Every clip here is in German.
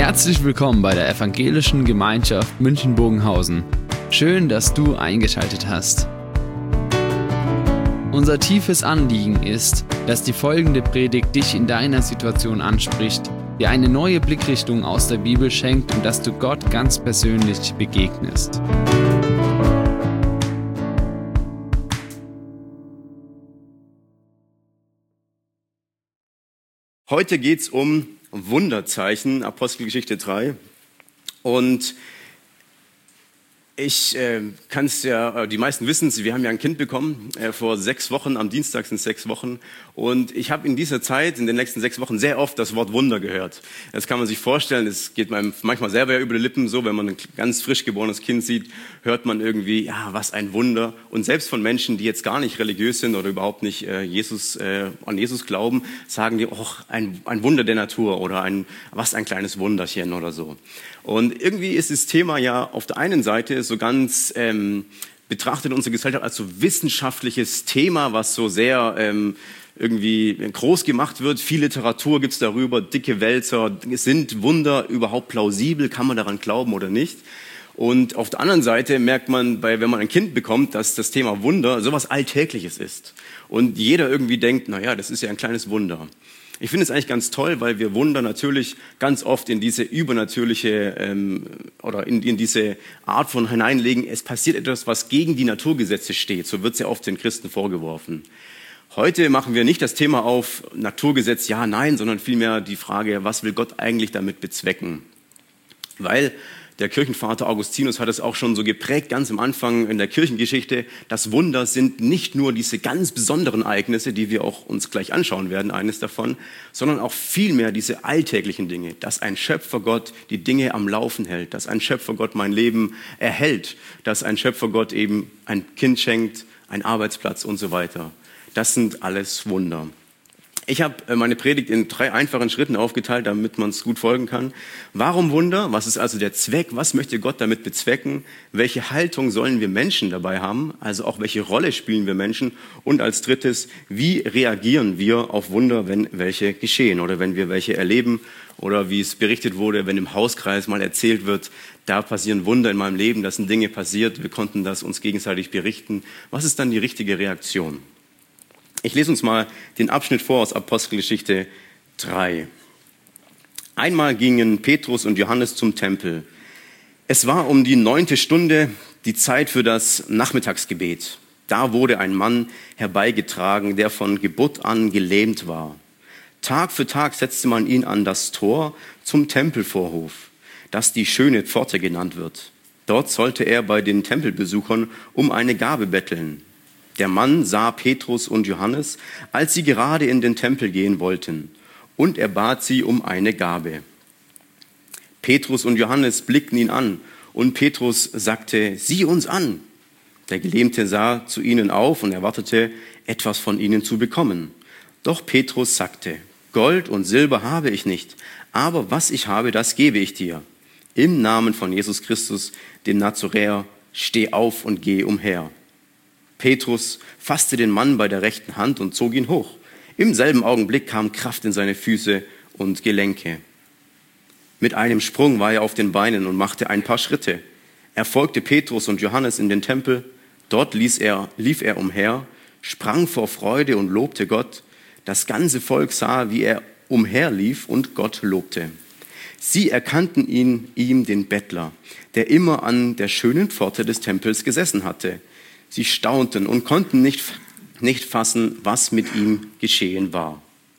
Herzlich willkommen bei der Evangelischen Gemeinschaft München-Bogenhausen. Schön, dass du eingeschaltet hast. Unser tiefes Anliegen ist, dass die folgende Predigt dich in deiner Situation anspricht, dir eine neue Blickrichtung aus der Bibel schenkt und dass du Gott ganz persönlich begegnest. Heute geht es um Wunderzeichen, Apostelgeschichte 3. Und ich kann es ja, die meisten wissen es, wir haben ja ein Kind bekommen, vor 6 Wochen, am Dienstag sind es 6 Wochen. Und ich habe in dieser Zeit, in den nächsten 6 Wochen, sehr oft das Wort Wunder gehört. Das kann man sich vorstellen, es geht einem manchmal selber ja über die Lippen so, wenn man ein ganz frisch geborenes Kind sieht, hört man irgendwie, ja, was ein Wunder. Und selbst von Menschen, die jetzt gar nicht religiös sind oder überhaupt nicht an Jesus glauben, sagen die, oh, ein Wunder der Natur oder was ein kleines Wunderchen oder so. Und irgendwie ist das Thema ja auf der einen Seite so ganz betrachtet in unserer Gesellschaft als so wissenschaftliches Thema, was so sehr irgendwie groß gemacht wird. Viel Literatur gibt's darüber, dicke Wälzer. Sind Wunder überhaupt plausibel? Kann man daran glauben oder nicht? Und auf der anderen Seite merkt man, wenn man ein Kind bekommt, dass das Thema Wunder sowas Alltägliches ist. Und jeder irgendwie denkt, naja, das ist ja ein kleines Wunder. Ich finde es eigentlich ganz toll, weil wir Wunder natürlich ganz oft in diese übernatürliche oder in diese Art von hineinlegen. Es passiert etwas, was gegen die Naturgesetze steht. So wird es ja oft den Christen vorgeworfen. Heute machen wir nicht das Thema auf Naturgesetz, ja, nein, sondern vielmehr die Frage, was will Gott eigentlich damit bezwecken? Weil der Kirchenvater Augustinus hat es auch schon so geprägt, ganz am Anfang in der Kirchengeschichte. Das Wunder sind nicht nur diese ganz besonderen Ereignisse, die wir auch uns gleich anschauen werden, eines davon, sondern auch vielmehr diese alltäglichen Dinge, dass ein Schöpfergott die Dinge am Laufen hält, dass ein Schöpfergott mein Leben erhält, dass ein Schöpfergott eben ein Kind schenkt, einen Arbeitsplatz und so weiter. Das sind alles Wunder. Ich habe meine Predigt in 3 einfachen Schritten aufgeteilt, damit man es gut folgen kann. Warum Wunder? Was ist also der Zweck? Was möchte Gott damit bezwecken? Welche Haltung sollen wir Menschen dabei haben? Also auch welche Rolle spielen wir Menschen? Und als drittes, wie reagieren wir auf Wunder, wenn welche geschehen oder wenn wir welche erleben? Oder wie es berichtet wurde, wenn im Hauskreis mal erzählt wird, da passieren Wunder in meinem Leben, da sind Dinge passiert, wir konnten das uns gegenseitig berichten. Was ist dann die richtige Reaktion? Ich lese uns mal den Abschnitt vor aus Apostelgeschichte 3. Einmal gingen Petrus und Johannes zum Tempel. Es war um die 9. Stunde, die Zeit für das Nachmittagsgebet. Da wurde ein Mann herbeigetragen, der von Geburt an gelähmt war. Tag für Tag setzte man ihn an das Tor zum Tempelvorhof, das die schöne Pforte genannt wird. Dort sollte er bei den Tempelbesuchern um eine Gabe betteln. Der Mann sah Petrus und Johannes, als sie gerade in den Tempel gehen wollten, und er bat sie um eine Gabe. Petrus und Johannes blickten ihn an, und Petrus sagte, sieh uns an. Der Gelähmte sah zu ihnen auf und erwartete, etwas von ihnen zu bekommen. Doch Petrus sagte, Gold und Silber habe ich nicht, aber was ich habe, das gebe ich dir. Im Namen von Jesus Christus, dem Nazoräer, steh auf und geh umher. Petrus fasste den Mann bei der rechten Hand und zog ihn hoch. Im selben Augenblick kam Kraft in seine Füße und Gelenke. Mit einem Sprung war er auf den Beinen und machte ein paar Schritte. Er folgte Petrus und Johannes in den Tempel. Dort lief er umher, sprang vor Freude und lobte Gott. Das ganze Volk sah, wie er umherlief und Gott lobte. Sie erkannten ihm den Bettler, der immer an der schönen Pforte des Tempels gesessen hatte. Sie staunten und konnten nicht fassen, was mit ihm geschehen war.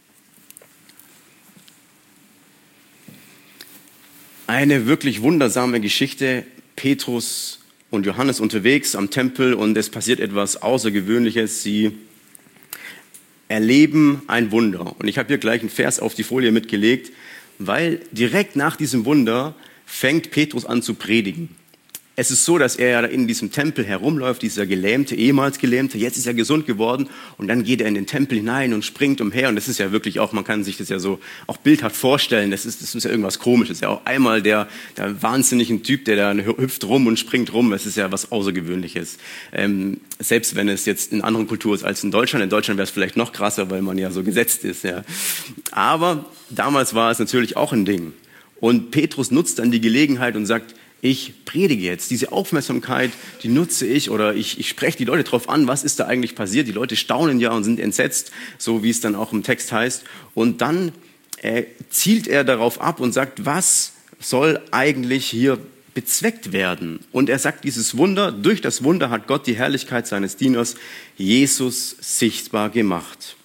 Eine wirklich wundersame Geschichte. Petrus und Johannes unterwegs am Tempel und es passiert etwas Außergewöhnliches. Sie erleben ein Wunder. Und ich habe hier gleich einen Vers auf die Folie mitgelegt, weil direkt nach diesem Wunder fängt Petrus an zu predigen. Es ist so, dass er ja in diesem Tempel herumläuft, dieser Gelähmte, ehemals Gelähmte, jetzt ist er gesund geworden und dann geht er in den Tempel hinein und springt umher und das ist ja wirklich auch, man kann sich das ja so auch bildhaft vorstellen, das ist ja irgendwas Komisches, ja auch einmal der wahnsinnige Typ, der da hüpft rum und springt rum, das ist ja was Außergewöhnliches. Selbst wenn es jetzt in anderen Kulturen ist als in Deutschland wäre es vielleicht noch krasser, weil man ja so gesetzt ist, ja. Aber damals war es natürlich auch ein Ding. Und Petrus nutzt dann die Gelegenheit und sagt, ich predige jetzt. Diese Aufmerksamkeit, die nutze ich oder ich spreche die Leute drauf an, was ist da eigentlich passiert. Die Leute staunen ja und sind entsetzt, so wie es dann auch im Text heißt. Und dann zielt er darauf ab und sagt, was soll eigentlich hier bezweckt werden? Und er sagt dieses Wunder, durch das Wunder hat Gott die Herrlichkeit seines Dieners Jesus sichtbar gemacht.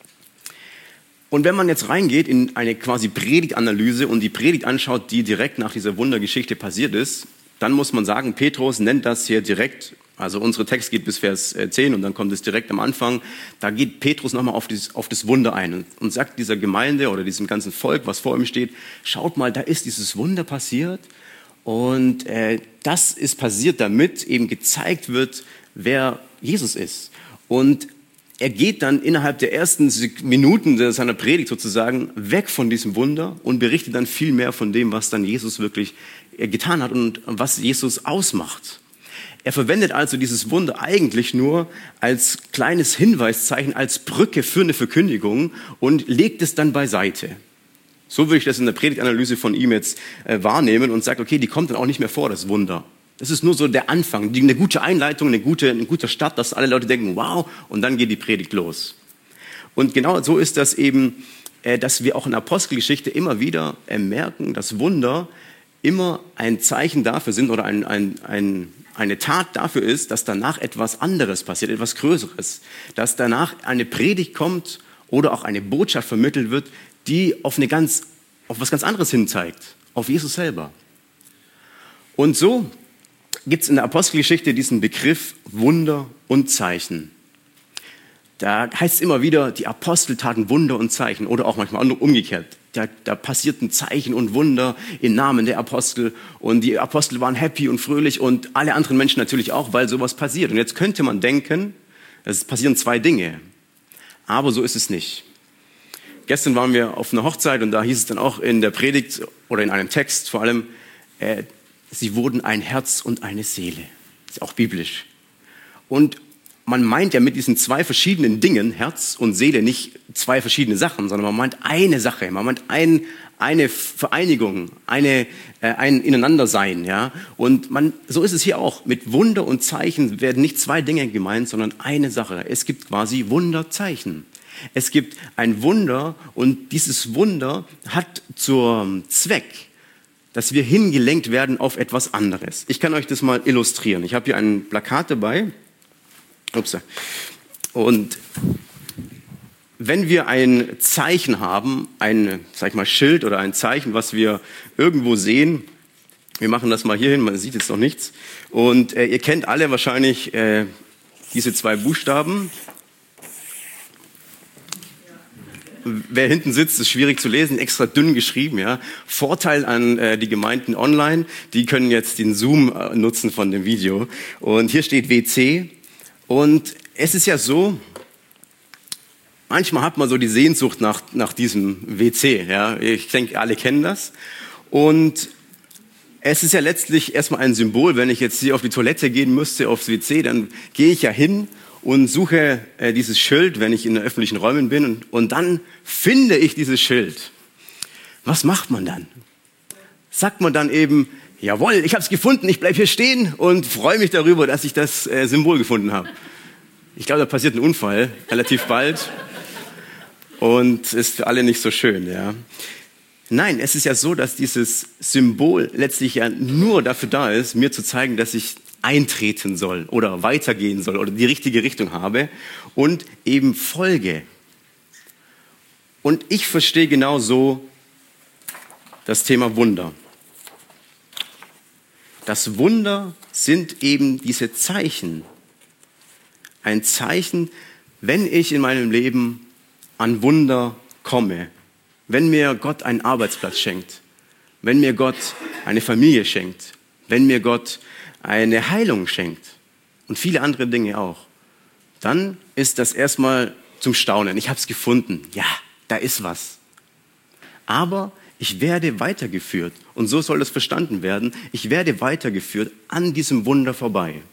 Und wenn man jetzt reingeht in eine quasi Predigtanalyse und die Predigt anschaut, die direkt nach dieser Wundergeschichte passiert ist, dann muss man sagen, Petrus nennt das hier direkt, also unser Text geht bis Vers 10 und dann kommt es direkt am Anfang, da geht Petrus nochmal auf das Wunder ein und sagt dieser Gemeinde oder diesem ganzen Volk, was vor ihm steht, schaut mal, da ist dieses Wunder passiert und das ist passiert, damit eben gezeigt wird, wer Jesus ist. Und er geht dann innerhalb der ersten Minuten seiner Predigt sozusagen weg von diesem Wunder und berichtet dann viel mehr von dem, was dann Jesus wirklich getan hat und was Jesus ausmacht. Er verwendet also dieses Wunder eigentlich nur als kleines Hinweiszeichen, als Brücke für eine Verkündigung und legt es dann beiseite. So würde ich das in der Predigtanalyse von ihm jetzt wahrnehmen und sage, okay, die kommt dann auch nicht mehr vor, das Wunder. Das ist nur so der Anfang, eine gute Einleitung, ein guter Start, dass alle Leute denken, wow, und dann geht die Predigt los. Und genau so ist das eben, dass wir auch in der Apostelgeschichte immer wieder merken, dass Wunder immer ein Zeichen dafür sind oder eine Tat dafür ist, dass danach etwas anderes passiert, etwas Größeres. Dass danach eine Predigt kommt oder auch eine Botschaft vermittelt wird, die auf was ganz anderes hin zeigt, auf Jesus selber. Und so gibt es in der Apostelgeschichte diesen Begriff Wunder und Zeichen. Da heißt es immer wieder, die Apostel taten Wunder und Zeichen oder auch manchmal umgekehrt. Da passierten Zeichen und Wunder im Namen der Apostel und die Apostel waren happy und fröhlich und alle anderen Menschen natürlich auch, weil sowas passiert. Und jetzt könnte man denken, es passieren zwei Dinge, aber so ist es nicht. Gestern waren wir auf einer Hochzeit und da hieß es dann auch in der Predigt oder in einem Text vor allem, sie wurden ein Herz und eine Seele. Das ist auch biblisch. Und man meint ja mit diesen zwei verschiedenen Dingen, Herz und Seele, nicht zwei verschiedene Sachen, sondern man meint eine Sache, man meint eine Vereinigung, ein Ineinandersein. Ja? Und so ist es hier auch. Mit Wunder und Zeichen werden nicht zwei Dinge gemeint, sondern eine Sache. Es gibt quasi Wunderzeichen. Es gibt ein Wunder und dieses Wunder hat zum Zweck, dass wir hingelenkt werden auf etwas anderes. Ich kann euch das mal illustrieren. Ich habe hier ein Plakat dabei. Und wenn wir ein Zeichen haben, sag ich mal, Schild oder ein Zeichen, was wir irgendwo sehen, wir machen das mal hier hin, man sieht jetzt noch nichts. Und ihr kennt alle wahrscheinlich diese zwei Buchstaben. Wer hinten sitzt, ist schwierig zu lesen, extra dünn geschrieben. Ja. Vorteil an die Gemeinden online, die können jetzt den Zoom nutzen von dem Video. Und hier steht WC. Und es ist ja so, manchmal hat man so die Sehnsucht nach diesem WC. Ja. Ich denke, alle kennen das. Und es ist ja letztlich erstmal ein Symbol. Wenn ich jetzt hier auf die Toilette gehen müsste, aufs WC, dann gehe ich ja hin und suche dieses Schild, wenn ich in den öffentlichen Räumen bin. Und dann finde ich dieses Schild. Was macht man dann? Sagt man dann eben, jawohl, ich habe es gefunden, ich bleibe hier stehen und freue mich darüber, dass ich das Symbol gefunden habe. Ich glaube, da passiert ein Unfall relativ bald und ist für alle nicht so schön. Ja. Nein, es ist ja so, dass dieses Symbol letztlich ja nur dafür da ist, mir zu zeigen, dass ich eintreten soll oder weitergehen soll oder die richtige Richtung habe und eben folge. Und ich verstehe genau so das Thema Wunder. Das Wunder sind eben diese Zeichen. Ein Zeichen, wenn ich in meinem Leben an Wunder komme, wenn mir Gott einen Arbeitsplatz schenkt, wenn mir Gott eine Familie schenkt, wenn mir Gott eine Heilung schenkt und viele andere Dinge auch, dann ist das erstmal zum Staunen. Ich habe es gefunden. Ja, da ist was. Aber ich werde weitergeführt. Und so soll das verstanden werden. Ich werde weitergeführt an diesem Wunder vorbei.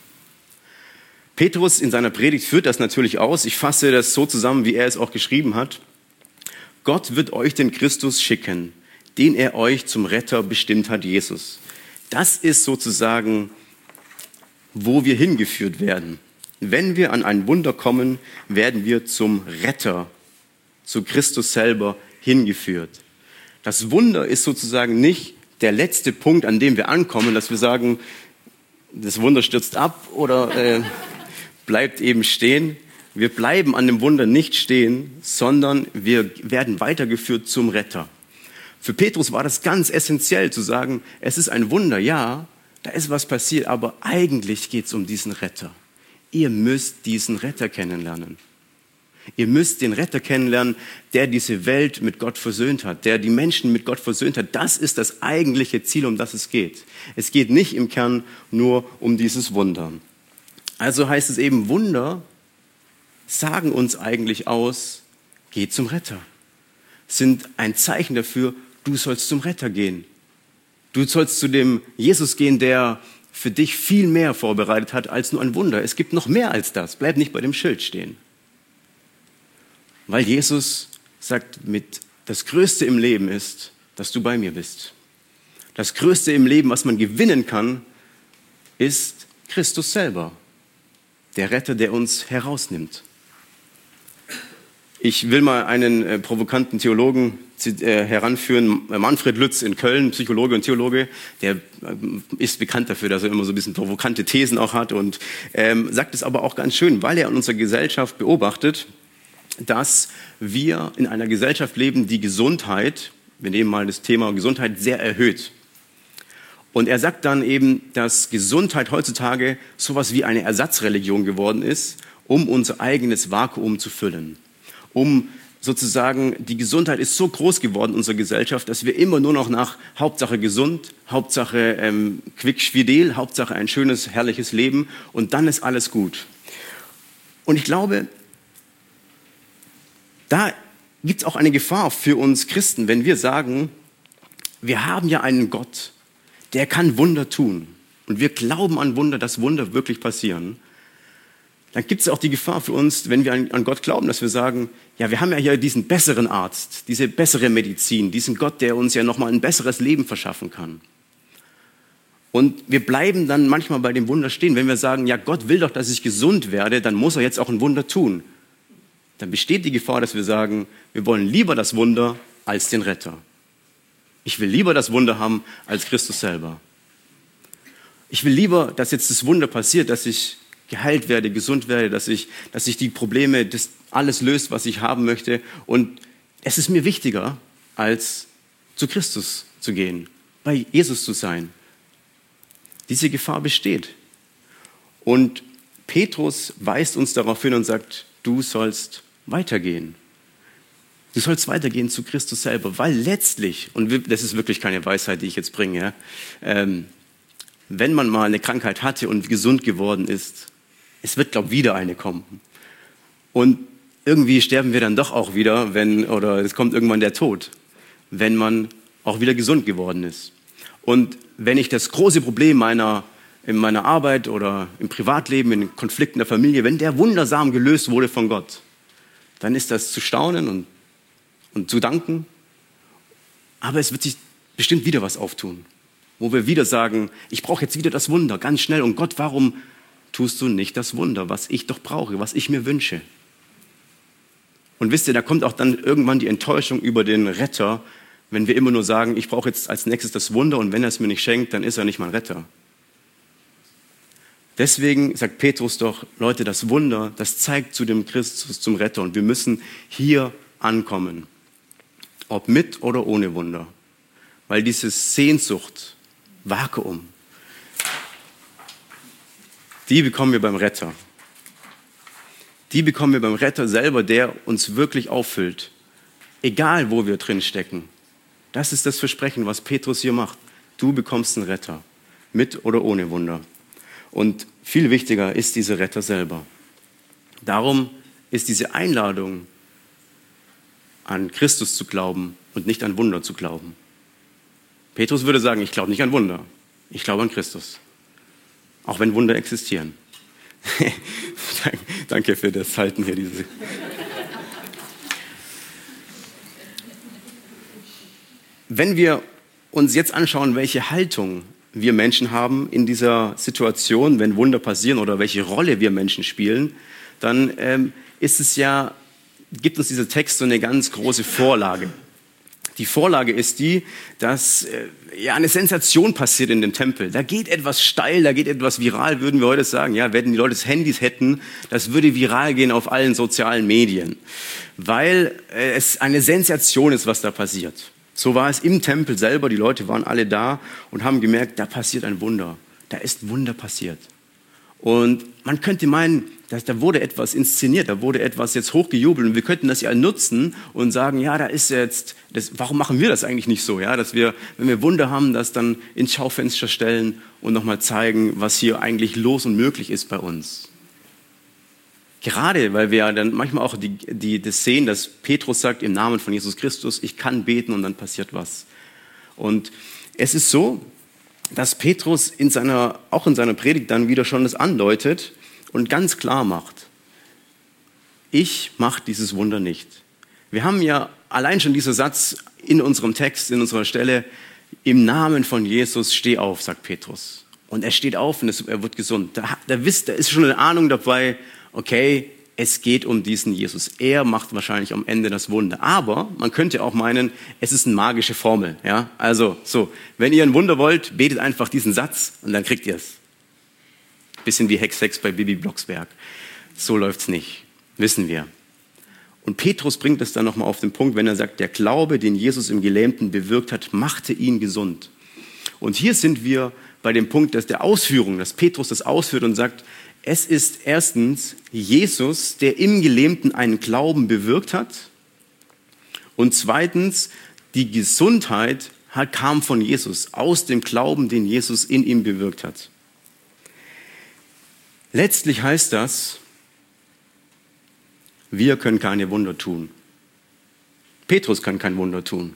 Petrus in seiner Predigt führt das natürlich aus. Ich fasse das so zusammen, wie er es auch geschrieben hat. Gott wird euch den Christus schicken, den er euch zum Retter bestimmt hat, Jesus. Das ist sozusagen, wo wir hingeführt werden. Wenn wir an ein Wunder kommen, werden wir zum Retter, zu Christus selber hingeführt. Das Wunder ist sozusagen nicht der letzte Punkt, an dem wir ankommen, dass wir sagen, das Wunder stürzt ab oder bleibt eben stehen. Wir bleiben an dem Wunder nicht stehen, sondern wir werden weitergeführt zum Retter. Für Petrus war das ganz essentiell zu sagen, es ist ein Wunder, ja, da ist was passiert, aber eigentlich geht es um diesen Retter. Ihr müsst diesen Retter kennenlernen. Ihr müsst den Retter kennenlernen, der diese Welt mit Gott versöhnt hat, der die Menschen mit Gott versöhnt hat. Das ist das eigentliche Ziel, um das es geht. Es geht nicht im Kern nur um dieses Wunder. Also heißt es eben, Wunder sagen uns eigentlich aus, geh zum Retter. Sind ein Zeichen dafür, du sollst zum Retter gehen. Du sollst zu dem Jesus gehen, der für dich viel mehr vorbereitet hat als nur ein Wunder. Es gibt noch mehr als das. Bleib nicht bei dem Schild stehen. Weil Jesus sagt, das Größte im Leben ist, dass du bei mir bist. Das Größte im Leben, was man gewinnen kann, ist Christus selber. Der Retter, der uns herausnimmt. Ich will mal einen provokanten Theologen heranführen, Manfred Lütz in Köln, Psychologe und Theologe, der ist bekannt dafür, dass er immer so ein bisschen provokante Thesen auch hat und sagt es aber auch ganz schön, weil er in unserer Gesellschaft beobachtet, dass wir in einer Gesellschaft leben, die Gesundheit, wir nehmen mal das Thema Gesundheit, sehr erhöht. Und er sagt dann eben, dass Gesundheit heutzutage sowas wie eine Ersatzreligion geworden ist, um unser eigenes Vakuum zu füllen. Sozusagen, die Gesundheit ist so groß geworden in unserer Gesellschaft, dass wir immer nur noch nach Hauptsache gesund, Hauptsache quickfidel, Hauptsache ein schönes, herrliches Leben und dann ist alles gut. Und ich glaube, da gibt es auch eine Gefahr für uns Christen, wenn wir sagen, wir haben ja einen Gott, der kann Wunder tun. Und wir glauben an Wunder, dass Wunder wirklich passieren. Dann gibt es auch die Gefahr für uns, wenn wir an Gott glauben, dass wir sagen, ja, wir haben ja hier diesen besseren Arzt, diese bessere Medizin, diesen Gott, der uns ja nochmal ein besseres Leben verschaffen kann. Und wir bleiben dann manchmal bei dem Wunder stehen. Wenn wir sagen, ja, Gott will doch, dass ich gesund werde, dann muss er jetzt auch ein Wunder tun. Dann besteht die Gefahr, dass wir sagen, wir wollen lieber das Wunder als den Retter. Ich will lieber das Wunder haben als Christus selber. Ich will lieber, dass jetzt das Wunder passiert, dass ich geheilt werde, gesund werde, dass ich die Probleme, das alles löst, was ich haben möchte. Und es ist mir wichtiger, als zu Christus zu gehen, bei Jesus zu sein. Diese Gefahr besteht. Und Petrus weist uns darauf hin und sagt, du sollst weitergehen. Du sollst weitergehen zu Christus selber, weil letztlich, und das ist wirklich keine Weisheit, die ich jetzt bringe, wenn man mal eine Krankheit hatte und gesund geworden ist, es wird, glaube ich, wieder eine kommen. Und irgendwie sterben wir dann doch auch wieder, oder es kommt irgendwann der Tod, wenn man auch wieder gesund geworden ist. Und wenn ich das große Problem in meiner Arbeit oder im Privatleben, in Konflikten der Familie, wenn der wundersam gelöst wurde von Gott, dann ist das zu staunen und zu danken. Aber es wird sich bestimmt wieder was auftun, wo wir wieder sagen, ich brauche jetzt wieder das Wunder, ganz schnell. Und Gott, warum tust du nicht das Wunder, was ich doch brauche, was ich mir wünsche? Und wisst ihr, da kommt auch dann irgendwann die Enttäuschung über den Retter, wenn wir immer nur sagen, ich brauche jetzt als nächstes das Wunder und wenn er es mir nicht schenkt, dann ist er nicht mein Retter. Deswegen sagt Petrus doch, Leute, das Wunder, das zeigt zu dem Christus, zum Retter. Und wir müssen hier ankommen, ob mit oder ohne Wunder. Weil diese Sehnsucht, Vakuum, die bekommen wir beim Retter. Die bekommen wir beim Retter selber, der uns wirklich auffüllt. Egal, wo wir drin stecken. Das ist das Versprechen, was Petrus hier macht. Du bekommst einen Retter, mit oder ohne Wunder. Und viel wichtiger ist dieser Retter selber. Darum ist diese Einladung, an Christus zu glauben und nicht an Wunder zu glauben. Petrus würde sagen, ich glaube nicht an Wunder, ich glaube an Christus. Auch wenn Wunder existieren. Danke für das Halten hier. wenn wir uns jetzt anschauen, welche Haltung wir Menschen haben in dieser Situation, wenn Wunder passieren oder welche Rolle wir Menschen spielen, dann gibt uns dieser Text so eine ganz große Vorlage. Die Vorlage ist die, dass eine Sensation passiert in dem Tempel. Da geht etwas steil, da geht etwas viral, würden wir heute sagen. Ja, wenn die Leute Handys hätten, das würde viral gehen auf allen sozialen Medien, weil es eine Sensation ist, was da passiert. So war es im Tempel selber. Die Leute waren alle da und haben gemerkt, da passiert ein Wunder. Da ist Wunder passiert. Und man könnte meinen, dass da wurde etwas inszeniert, da wurde etwas jetzt hochgejubelt und wir könnten das ja nutzen und sagen, ja, da ist jetzt, warum machen wir das eigentlich nicht so, ja, dass wir, wenn wir Wunder haben, das dann ins Schaufenster stellen und nochmal zeigen, was hier eigentlich los und möglich ist bei uns. Gerade, weil wir dann manchmal auch das sehen, dass Petrus sagt, im Namen von Jesus Christus, ich kann beten und dann passiert was. Und es ist so, dass Petrus auch in seiner Predigt dann wieder schon das andeutet und ganz klar macht, ich mache dieses Wunder nicht. Wir haben ja allein schon dieser Satz in unserem Text, in unserer Stelle, im Namen von Jesus, steh auf, sagt Petrus. Und er steht auf und er wird gesund. Da ist schon eine Ahnung dabei, okay, es geht um diesen Jesus. Er macht wahrscheinlich am Ende das Wunder. Aber man könnte auch meinen, es ist eine magische Formel. Ja? Also, wenn ihr ein Wunder wollt, betet einfach diesen Satz und dann kriegt ihr es. Bisschen wie Hex bei Bibi Blocksberg. So läuft's nicht, wissen wir. Und Petrus bringt es dann nochmal auf den Punkt, wenn er sagt, der Glaube, den Jesus im Gelähmten bewirkt hat, machte ihn gesund. Und hier sind wir bei dem Punkt der Ausführung, dass Petrus das ausführt und sagt, es ist erstens Jesus, der im Gelähmten einen Glauben bewirkt hat. Und zweitens, die Gesundheit kam von Jesus, aus dem Glauben, den Jesus in ihm bewirkt hat. Letztlich heißt das, wir können keine Wunder tun. Petrus kann kein Wunder tun.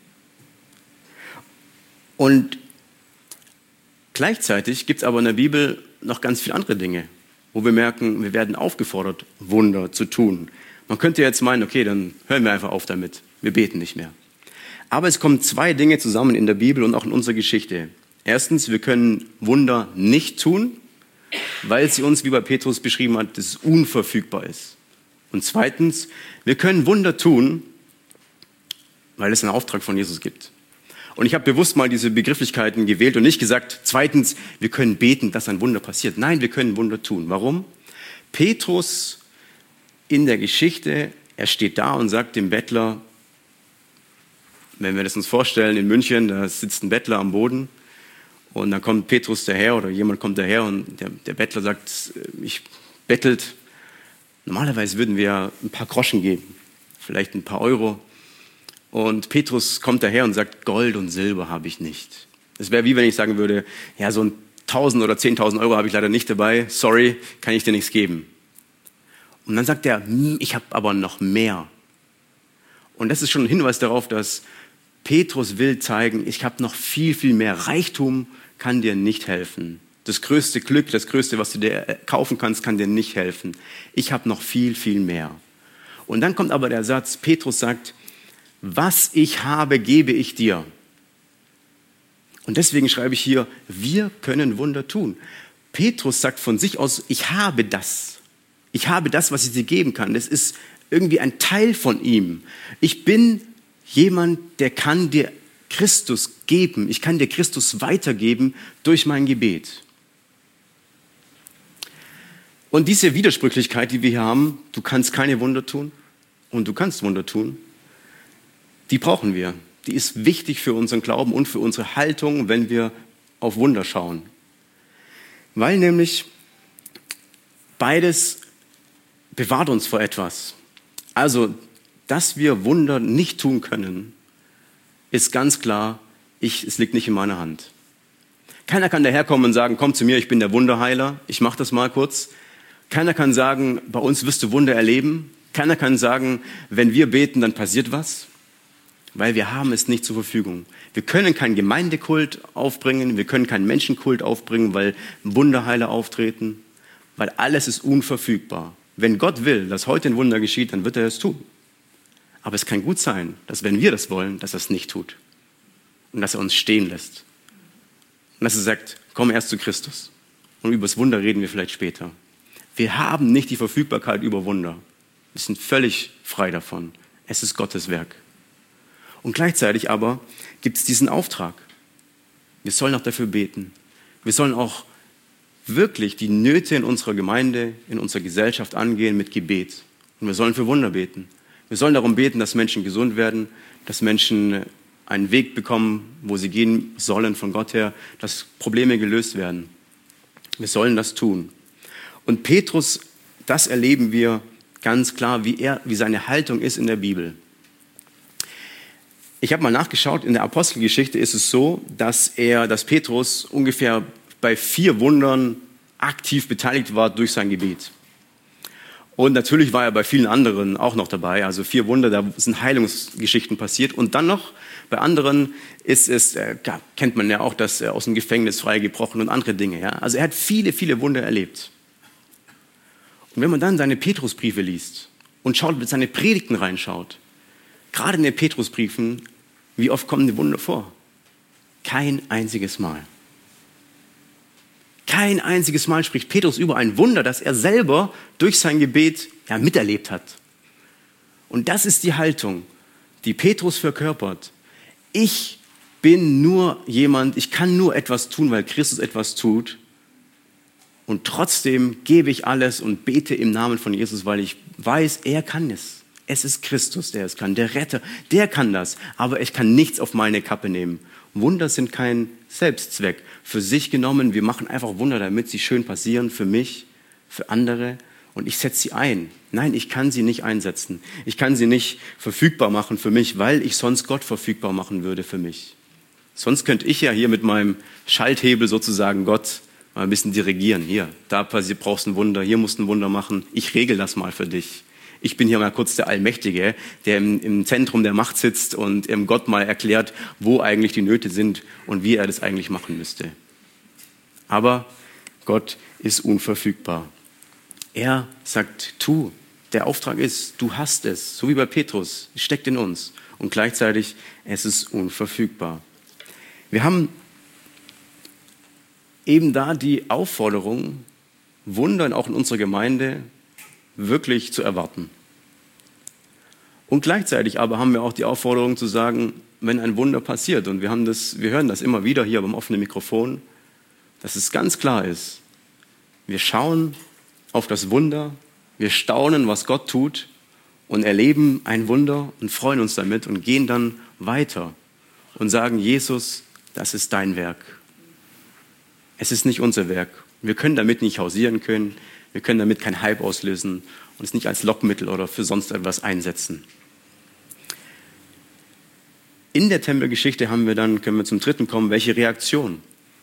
Und gleichzeitig gibt es aber in der Bibel noch ganz viele andere Dinge, wo wir merken, wir werden aufgefordert, Wunder zu tun. Man könnte jetzt meinen, okay, dann hören wir einfach auf damit. Wir beten nicht mehr. Aber es kommen zwei Dinge zusammen in der Bibel und auch in unserer Geschichte. Erstens, wir können Wunder nicht tun, weil sie uns, wie bei Petrus beschrieben hat, dass es unverfügbar ist. Und zweitens, wir können Wunder tun, weil es einen Auftrag von Jesus gibt. Und ich habe bewusst mal diese Begrifflichkeiten gewählt und nicht gesagt, zweitens, wir können beten, dass ein Wunder passiert. Nein, wir können Wunder tun. Warum? Petrus in der Geschichte, er steht da und sagt dem Bettler, wenn wir das uns vorstellen, in München, da sitzt ein Bettler am Boden und dann kommt Petrus daher oder jemand kommt daher und der Bettler sagt, ich bettelt. Normalerweise würden wir ein paar Groschen geben, vielleicht ein paar Euro. Und Petrus kommt daher und sagt, Gold und Silber habe ich nicht. Das wäre wie wenn ich sagen würde, ja, so 1.000 oder 10.000 Euro habe ich leider nicht dabei. Sorry, kann ich dir nichts geben. Und dann sagt er, ich habe aber noch mehr. Und das ist schon ein Hinweis darauf, dass Petrus will zeigen, ich habe noch viel, viel mehr. Reichtum kann dir nicht helfen. Das größte Glück, das größte, was du dir kaufen kannst, kann dir nicht helfen. Ich habe noch viel, viel mehr. Und dann kommt aber der Satz, Petrus sagt, was ich habe, gebe ich dir. Und deswegen schreibe ich hier, wir können Wunder tun. Petrus sagt von sich aus, ich habe das. Ich habe das, was ich dir geben kann. Das ist irgendwie ein Teil von ihm. Ich bin jemand, der kann dir Christus geben. Ich kann dir Christus weitergeben durch mein Gebet. Und diese Widersprüchlichkeit, die wir hier haben, du kannst keine Wunder tun und du kannst Wunder tun, die brauchen wir. Die ist wichtig für unseren Glauben und für unsere Haltung, wenn wir auf Wunder schauen. Weil nämlich beides bewahrt uns vor etwas. Also, dass wir Wunder nicht tun können, ist ganz klar, es liegt nicht in meiner Hand. Keiner kann daherkommen und sagen, komm zu mir, ich bin der Wunderheiler, ich mache das mal kurz. Keiner kann sagen, bei uns wirst du Wunder erleben. Keiner kann sagen, wenn wir beten, dann passiert was. Weil wir haben es nicht zur Verfügung. Wir können keinen Gemeindekult aufbringen, wir können keinen Menschenkult aufbringen, weil Wunderheiler auftreten, weil alles ist unverfügbar. Wenn Gott will, dass heute ein Wunder geschieht, dann wird er es tun. Aber es kann gut sein, dass wenn wir das wollen, dass er es nicht tut. und dass er uns stehen lässt. Und dass er sagt, komm erst zu Christus. Und über das Wunder reden wir vielleicht später. Wir haben nicht die Verfügbarkeit über Wunder. Wir sind völlig frei davon. Es ist Gottes Werk. Und gleichzeitig aber gibt es diesen Auftrag. Wir sollen auch dafür beten. Wir sollen auch wirklich die Nöte in unserer Gemeinde, in unserer Gesellschaft angehen mit Gebet. Und wir sollen für Wunder beten. Wir sollen darum beten, dass Menschen gesund werden, dass Menschen einen Weg bekommen, wo sie gehen sollen von Gott her, dass Probleme gelöst werden. Wir sollen das tun. Und Petrus, das erleben wir ganz klar, wie seine Haltung ist in der Bibel. Ich habe mal nachgeschaut, in der Apostelgeschichte ist es so, dass Petrus ungefähr bei 4 Wundern aktiv beteiligt war durch sein Gebet. Und natürlich war er bei vielen anderen auch noch dabei. Also 4 Wunder, da sind Heilungsgeschichten passiert. Und dann noch bei anderen kennt man ja auch, dass er aus dem Gefängnis freigebrochen und andere Dinge. Ja? Also er hat viele, viele Wunder erlebt. Und wenn man dann seine Petrusbriefe liest und mit seine Predigten reinschaut, gerade in den Petrusbriefen, wie oft kommen die Wunder vor? Kein einziges Mal. Kein einziges Mal spricht Petrus über ein Wunder, das er selber durch sein Gebet miterlebt hat. Und das ist die Haltung, die Petrus verkörpert. Ich bin nur jemand, ich kann nur etwas tun, weil Christus etwas tut. Und trotzdem gebe ich alles und bete im Namen von Jesus, weil ich weiß, er kann es. Es ist Christus, der es kann, der Retter, der kann das. Aber ich kann nichts auf meine Kappe nehmen. Wunder sind kein Selbstzweck. Für sich genommen, wir machen einfach Wunder, damit sie schön passieren, für mich, für andere. Und ich setze sie ein. Nein, ich kann sie nicht einsetzen. Ich kann sie nicht verfügbar machen für mich, weil ich sonst Gott verfügbar machen würde für mich. Sonst könnte ich ja hier mit meinem Schalthebel sozusagen Gott mal ein bisschen dirigieren. Hier, da brauchst du ein Wunder, hier musst du ein Wunder machen. Ich regel das mal für dich. Ich bin hier mal kurz der Allmächtige, der im Zentrum der Macht sitzt und Gott mal erklärt, wo eigentlich die Nöte sind und wie er das eigentlich machen müsste. Aber Gott ist unverfügbar. Er sagt, tu, der Auftrag ist, du hast es, so wie bei Petrus, es steckt in uns. Und gleichzeitig, es ist unverfügbar. Wir haben eben da die Aufforderung, Wunder auch in unserer Gemeinde wirklich zu erwarten. Und gleichzeitig aber haben wir auch die Aufforderung zu sagen, wenn ein Wunder passiert, und wir hören das immer wieder hier beim offenen Mikrofon, dass es ganz klar ist, wir schauen auf das Wunder, wir staunen, was Gott tut und erleben ein Wunder und freuen uns damit und gehen dann weiter und sagen, Jesus, das ist dein Werk. Es ist nicht unser Werk. Wir können damit nicht hausieren können. Wir können damit keinen Hype auslösen und es nicht als Lockmittel oder für sonst etwas einsetzen. In der Tempelgeschichte können wir zum 3. kommen, welche Reaktion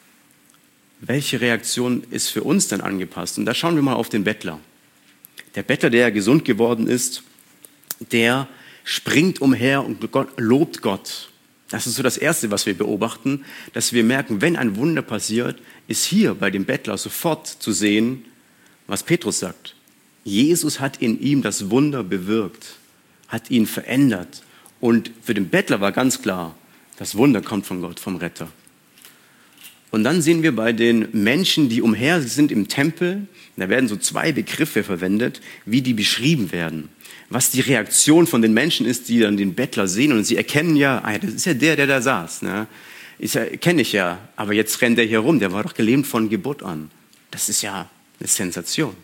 ist für uns denn angepasst? Und da schauen wir mal auf den Bettler. Der Bettler, der gesund geworden ist, der springt umher und lobt Gott. Das ist so das Erste, was wir beobachten, dass wir merken, wenn ein Wunder passiert, ist hier bei dem Bettler sofort zu sehen, was Petrus sagt. Jesus hat in ihm das Wunder bewirkt, hat ihn verändert. Und für den Bettler war ganz klar, das Wunder kommt von Gott, vom Retter. Und dann sehen wir bei den Menschen, die umher sind im Tempel, da werden so 2 Begriffe verwendet, wie die beschrieben werden. Was die Reaktion von den Menschen ist, die dann den Bettler sehen und sie erkennen ja, das ist ja der da saß. Ne? Kenne ich ja, aber jetzt rennt der hier rum, der war doch gelähmt von Geburt an. Das ist ja eine Sensation.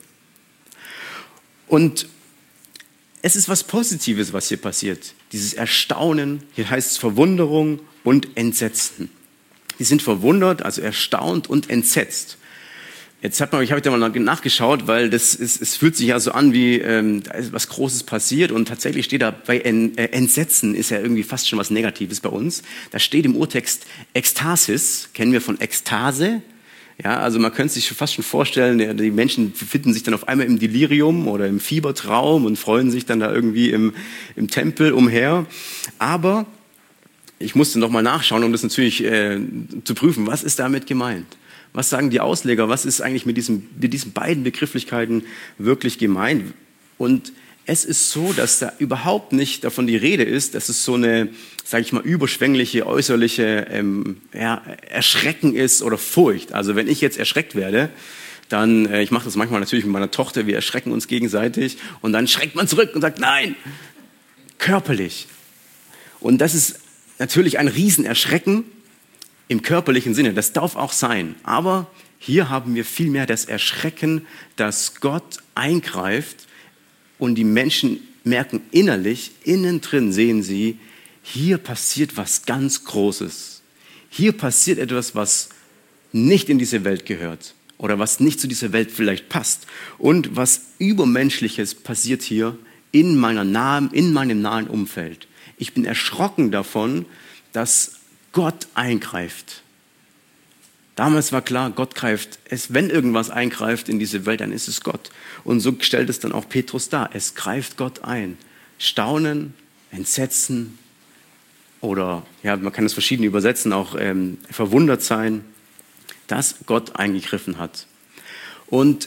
Und es ist was Positives, was hier passiert. Dieses Erstaunen, hier heißt es Verwunderung und Entsetzen. Die sind verwundert, also erstaunt und entsetzt. Ich habe da mal nachgeschaut, weil es fühlt sich ja so an, wie da ist was Großes passiert und tatsächlich steht da bei Entsetzen ist ja irgendwie fast schon was Negatives bei uns. Da steht im Urtext Ekstasis, kennen wir von Ekstase. Ja, also man könnte sich fast schon vorstellen, die Menschen befinden sich dann auf einmal im Delirium oder im Fiebertraum und freuen sich dann da irgendwie im Tempel umher. Aber ich musste noch mal nachschauen, um das natürlich zu prüfen, was ist damit gemeint? Was sagen die Ausleger? Was ist eigentlich mit diesen beiden Begrifflichkeiten wirklich gemeint? Und es ist so, dass da überhaupt nicht davon die Rede ist, dass es so eine, sage ich mal, überschwängliche, äußerliche Erschrecken ist oder Furcht. Also wenn ich jetzt erschreckt werde, dann, ich mache das manchmal natürlich mit meiner Tochter, wir erschrecken uns gegenseitig und dann schreckt man zurück und sagt, nein, körperlich. Und das ist natürlich ein Riesenerschrecken im körperlichen Sinne, das darf auch sein. Aber hier haben wir vielmehr das Erschrecken, dass Gott eingreift und die Menschen merken innerlich, innen drin sehen sie, hier passiert was ganz Großes. Hier passiert etwas, was nicht in diese Welt gehört oder was nicht zu dieser Welt vielleicht passt. Und was Übermenschliches passiert hier in meinem nahen Umfeld. Ich bin erschrocken davon, dass Gott eingreift. Damals war klar, Gott greift. Wenn irgendwas eingreift in diese Welt, dann ist es Gott. Und so stellt es dann auch Petrus dar. Es greift Gott ein. Staunen, Entsetzen oder, ja, man kann es verschieden übersetzen, auch verwundert sein, dass Gott eingegriffen hat. Und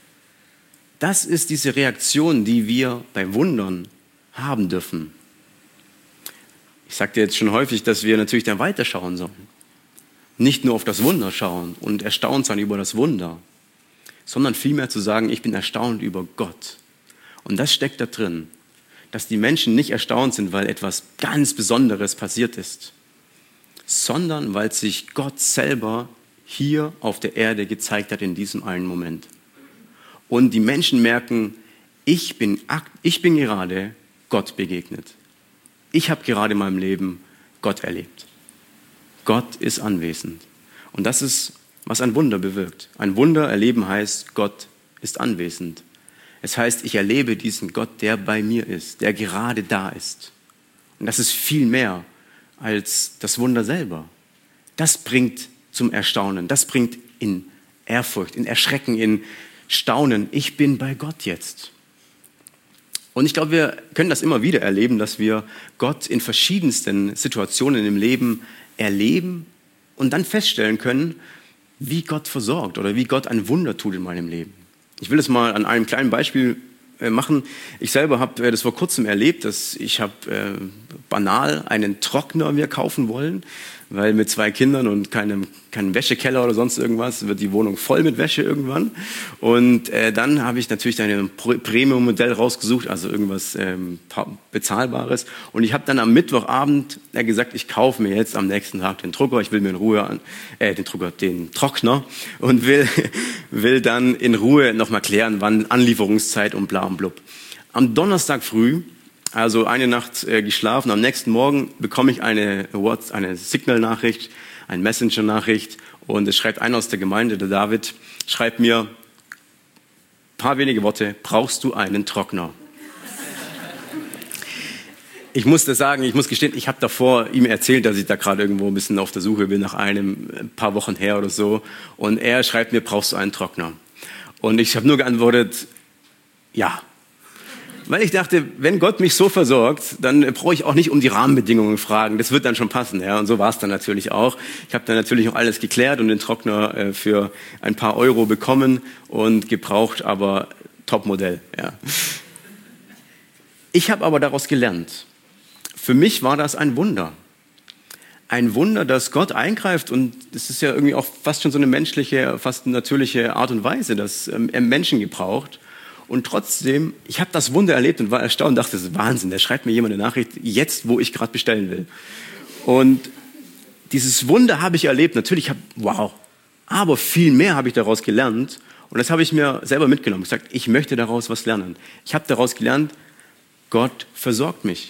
das ist diese Reaktion, die wir bei Wundern haben dürfen. Ich sagte jetzt schon häufig, dass wir natürlich dann weiterschauen sollen. Nicht nur auf das Wunder schauen und erstaunt sein über das Wunder, sondern vielmehr zu sagen, ich bin erstaunt über Gott. Und das steckt da drin, dass die Menschen nicht erstaunt sind, weil etwas ganz Besonderes passiert ist, sondern weil sich Gott selber hier auf der Erde gezeigt hat in diesem einen Moment. Und die Menschen merken, ich bin gerade Gott begegnet. Ich habe gerade in meinem Leben Gott erlebt. Gott ist anwesend. Und das ist, was ein Wunder bewirkt. Ein Wunder erleben heißt, Gott ist anwesend. Es heißt, ich erlebe diesen Gott, der bei mir ist, der gerade da ist. Und das ist viel mehr als das Wunder selber. Das bringt zum Erstaunen, das bringt in Ehrfurcht, in Erschrecken, in Staunen. Ich bin bei Gott jetzt. Und ich glaube, wir können das immer wieder erleben, dass wir Gott in verschiedensten Situationen im Leben erleben und dann feststellen können, wie Gott versorgt oder wie Gott ein Wunder tut in meinem Leben. Ich will es mal an einem kleinen Beispiel machen. Ich selber habe das vor kurzem erlebt, dass ich habe banal einen Trockner mir kaufen wollen, weil mit 2 Kindern und keinem Wäschekeller oder sonst irgendwas wird die Wohnung voll mit Wäsche irgendwann. Und dann habe ich natürlich ein Premium-Modell rausgesucht, also irgendwas Bezahlbares. Und ich habe dann am Mittwochabend gesagt, ich kaufe mir jetzt am nächsten Tag den Drucker. Ich will mir in Ruhe den Trockner und will dann in Ruhe nochmal klären, wann Anlieferungszeit und bla und blub. Am Donnerstag früh, also eine Nacht geschlafen, am nächsten Morgen bekomme ich eine Signal-Nachricht, eine Messenger-Nachricht und es schreibt einer aus der Gemeinde, der David, schreibt mir, ein paar wenige Worte, brauchst du einen Trockner? Ich muss gestehen, ich habe davor ihm erzählt, dass ich da gerade irgendwo ein bisschen auf der Suche bin, nach ein paar Wochen her oder so. Und er schreibt mir, brauchst du einen Trockner? Und ich habe nur geantwortet, ja. Weil ich dachte, wenn Gott mich so versorgt, dann brauche ich auch nicht um die Rahmenbedingungen fragen. Das wird dann schon passen. Ja? Und so war es dann natürlich auch. Ich habe dann natürlich auch alles geklärt und den Trockner für ein paar Euro bekommen und gebraucht, aber Topmodell. Ja. Ich habe aber daraus gelernt. Für mich war das ein Wunder. Ein Wunder, dass Gott eingreift und das ist ja irgendwie auch fast schon so eine menschliche, fast natürliche Art und Weise, dass er Menschen gebraucht. Und trotzdem, ich habe das Wunder erlebt und war erstaunt und dachte, das ist Wahnsinn, da schreibt mir jemand eine Nachricht, jetzt, wo ich gerade bestellen will. Und dieses Wunder habe ich erlebt, natürlich, wow, aber viel mehr habe ich daraus gelernt und das habe ich mir selber mitgenommen. Ich habe gesagt, ich möchte daraus was lernen. Ich habe daraus gelernt, Gott versorgt mich.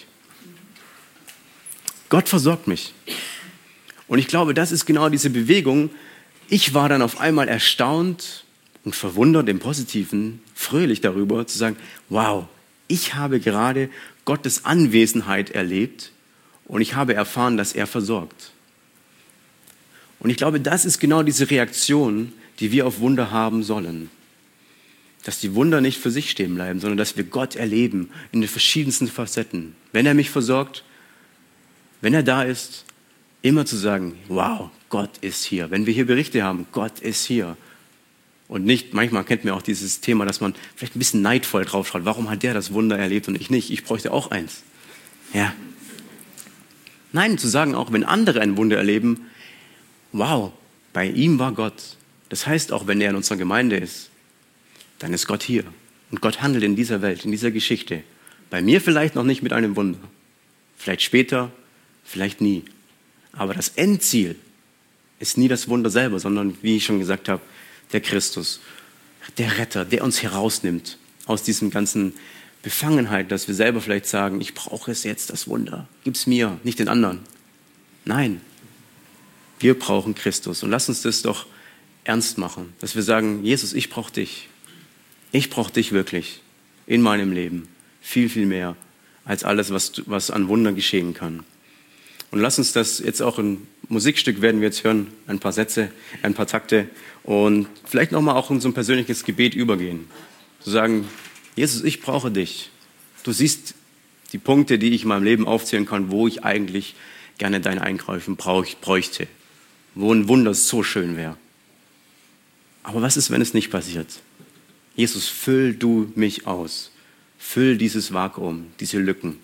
Gott versorgt mich. Und ich glaube, das ist genau diese Bewegung. Ich war dann auf einmal erstaunt und verwundert im Positiven, fröhlich darüber, zu sagen, wow, ich habe gerade Gottes Anwesenheit erlebt und ich habe erfahren, dass er versorgt. Und ich glaube, das ist genau diese Reaktion, die wir auf Wunder haben sollen. Dass die Wunder nicht für sich stehen bleiben, sondern dass wir Gott erleben in den verschiedensten Facetten. Wenn er mich versorgt, wenn er da ist, immer zu sagen, wow, Gott ist hier. Wenn wir hier Berichte haben, Gott ist hier. Und nicht, manchmal kennt man auch dieses Thema, dass man vielleicht ein bisschen neidvoll drauf schaut. Warum hat der das Wunder erlebt und ich nicht? Ich bräuchte auch eins. Ja. Nein, zu sagen, auch wenn andere ein Wunder erleben, wow, bei ihm war Gott. Das heißt, auch wenn er in unserer Gemeinde ist, dann ist Gott hier. Und Gott handelt in dieser Welt, in dieser Geschichte. Bei mir vielleicht noch nicht mit einem Wunder. Vielleicht später, vielleicht nie. Aber das Endziel ist nie das Wunder selber, sondern, wie ich schon gesagt habe, der Christus, der Retter, der uns herausnimmt aus diesem ganzen Befangenheit, dass wir selber vielleicht sagen, ich brauche es jetzt, das Wunder. Gib's mir, nicht den anderen. Nein, wir brauchen Christus. Und lass uns das doch ernst machen, dass wir sagen, Jesus, ich brauche dich. Ich brauche dich wirklich in meinem Leben. Viel, viel mehr als alles, was an Wundern geschehen kann. Und lass uns das jetzt auch im Musikstück werden wir jetzt hören, ein paar Sätze, ein paar Takte und vielleicht nochmal auch in so ein persönliches Gebet übergehen. Zu sagen, Jesus, ich brauche dich. Du siehst die Punkte, die ich in meinem Leben aufzählen kann, wo ich eigentlich gerne dein Eingreifen bräuchte. Wo ein Wunder so schön wäre. Aber was ist, wenn es nicht passiert? Jesus, füll du mich aus. Füll dieses Vakuum, diese Lücken.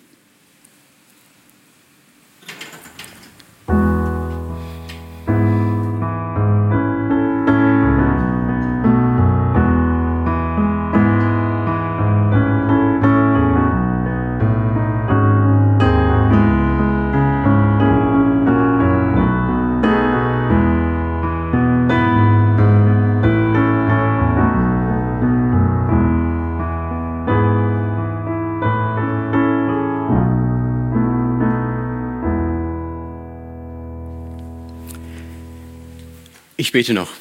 Ich bete noch.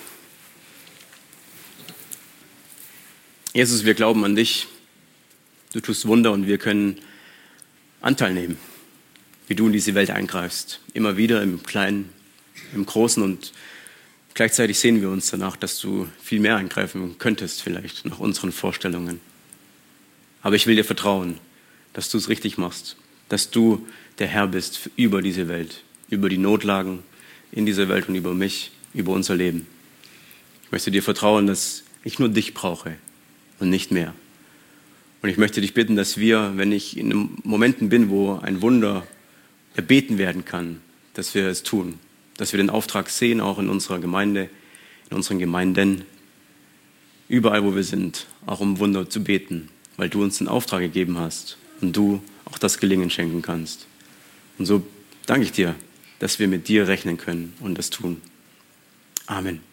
Jesus, wir glauben an dich. Du tust Wunder und wir können Anteil nehmen, wie du in diese Welt eingreifst. Immer wieder im Kleinen, im Großen und gleichzeitig sehen wir uns danach, dass du viel mehr eingreifen könntest vielleicht nach unseren Vorstellungen. Aber ich will dir vertrauen, dass du es richtig machst, dass du der Herr bist über diese Welt, über die Notlagen in dieser Welt und über mich, über unser Leben. Ich möchte dir vertrauen, dass ich nur dich brauche und nicht mehr. Und ich möchte dich bitten, dass wir, wenn ich in Momenten bin, wo ein Wunder erbeten werden kann, dass wir es tun. Dass wir den Auftrag sehen, auch in unserer Gemeinde, in unseren Gemeinden, überall, wo wir sind, auch um Wunder zu beten, weil du uns den Auftrag gegeben hast und du auch das Gelingen schenken kannst. Und so danke ich dir, dass wir mit dir rechnen können und das tun. Amen.